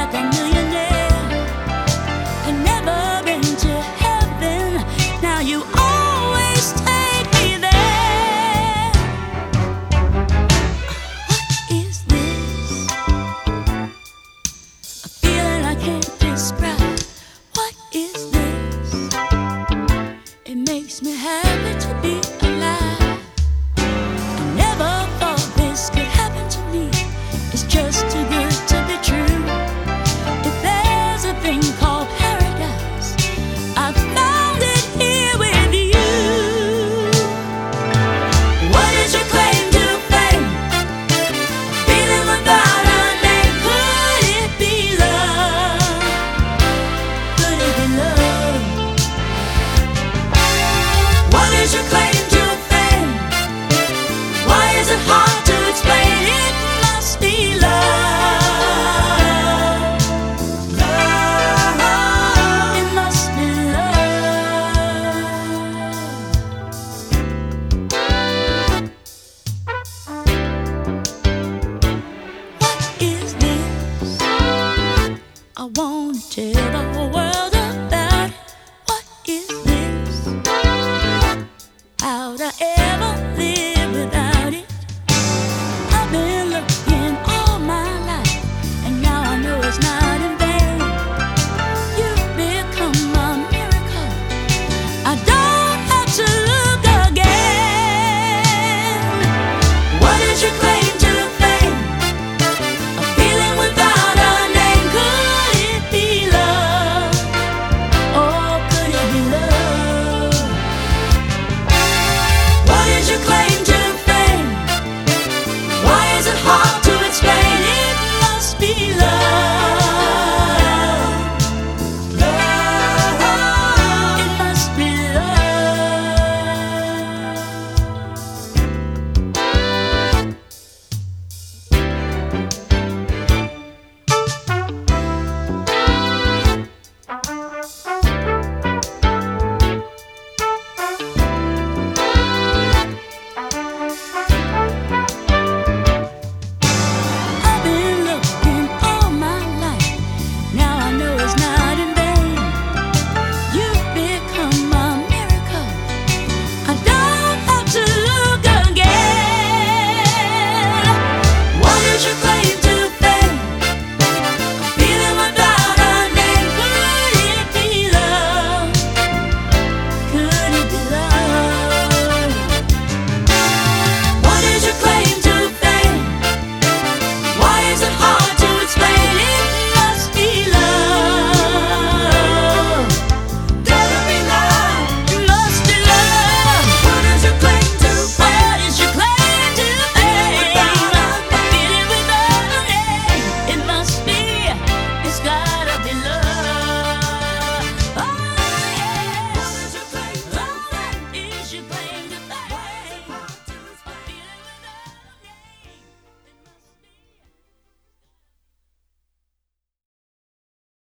like a millionaire and never been to heaven. Now you always take me there. What is this? A feeling I can't describe. What is this? It makes me happy to be alive. I never thought this could happen to me. It's just too good to be true. If there's a thing called paradise, I found it here with you. What is your claim to fame? Feeling without a name. Could it be love? Could it be love? What is your claim to fame? Why is it hard to explain? It must be love. Love. It must be love. What is this? I wanna tell the whole world